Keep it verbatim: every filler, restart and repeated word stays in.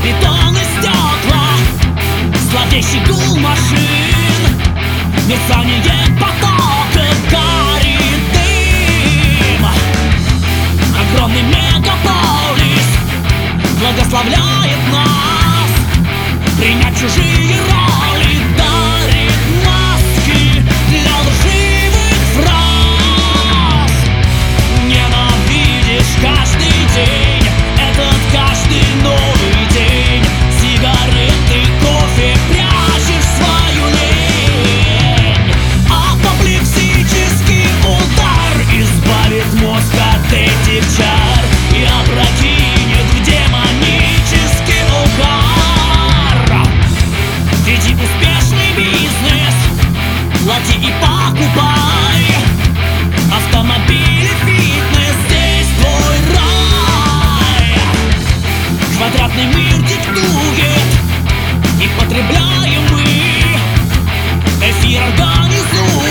бетон и стекла, зловещий гул машин, мерцание потоков, горит дым. Огромный мегаполис благословляет нас принять чужие роли, дарит маски для лживых фраз. Ненавидишь каждый день, этот каждый новый день. Сигареты, кофе, прячешь свою лень. Апоплексический удар избавит мозг от этих чар и опрокинет в демонический угар. Веди успешный бизнес, плати и покупай автомобили, фитнес, здесь твой рай. Квадратный мир диктует, и потребляем мы. Эфир организует